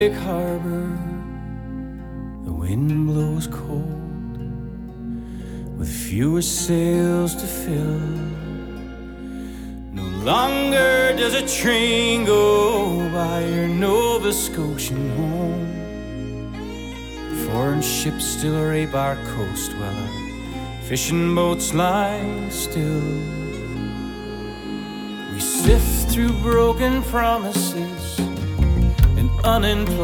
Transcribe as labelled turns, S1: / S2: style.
S1: big harbor, the wind blows cold, with fewer sails to fill. No longer does a train go by your Nova Scotian home. Foreign ships still rape our coast while our fishing boats lie still. We sift through broken promises and unemployed